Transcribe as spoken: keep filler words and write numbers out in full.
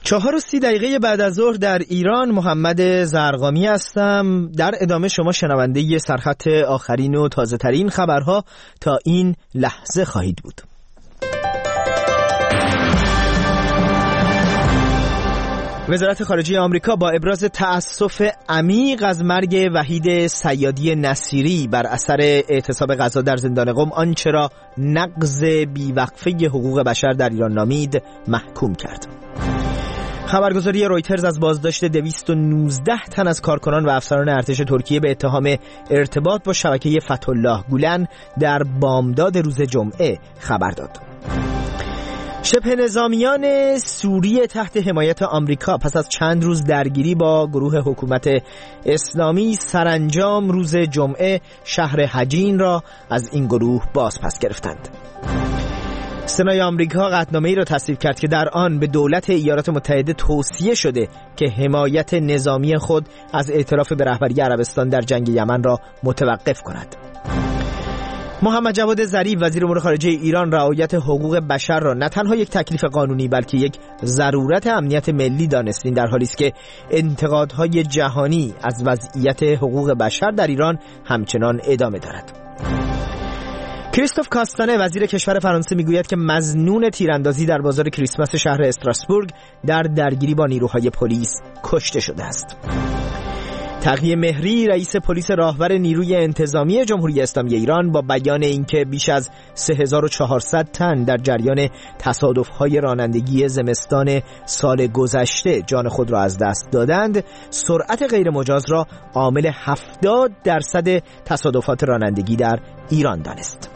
چهار و سی دقیقه بعد از ظهر در ایران، محمد زرقامی هستم. در ادامه شما شنونده سرخط آخرین و تازه ترین خبرها تا این لحظه خواهید بود. وزارت خارجه آمریکا با ابراز تأسف عمیق از مرگ وحید صیادی نصیری بر اثر اعتصاب غذا در زندان قم آنچه را نقض بیوقفه حقوق بشر در ایران نامید محکوم کرد. خبرگزاری رویترز از بازداشت دویست و نوزده تن از کارکنان و افسران ارتش ترکیه به اتهام ارتباط با شبکه فتح‌الله گولن در بامداد روز جمعه خبر داد. شبه نظامیان سوریه تحت حمایت آمریکا پس از چند روز درگیری با گروه حکومت اسلامی سرانجام روز جمعه شهر حجین را از این گروه باز پس گرفتند. سنای آمریکا قطعنامه‌ای را تصویب کرد که در آن به دولت ایالات متحده توصیه شده که حمایت نظامی خود از اعتراف به رهبری عربستان در جنگ یمن را متوقف کند. محمد جواد ظریف وزیر امور خارجه ایران رعایت حقوق بشر را نه تنها یک تکلیف قانونی بلکه یک ضرورت امنیت ملی دانستین، در حالی است که انتقادهای جهانی از وضعیت حقوق بشر در ایران همچنان ادامه دارد. کریستوف کاستانه وزیر کشور فرانسه میگوید که مظنون تیراندازی در بازار کریسمس شهر استراسبورگ در درگیری با نیروهای پلیس کشته شده است. تقی مهری رئیس پلیس راهور نیروی انتظامی جمهوری اسلامی ایران با بیان اینکه بیش از سه هزار و چهارصد تن در جریان تصادف‌های رانندگی زمستان سال گذشته جان خود را از دست دادند، سرعت غیرمجاز را عامل هفتاد درصد تصادفات رانندگی در ایران دانست.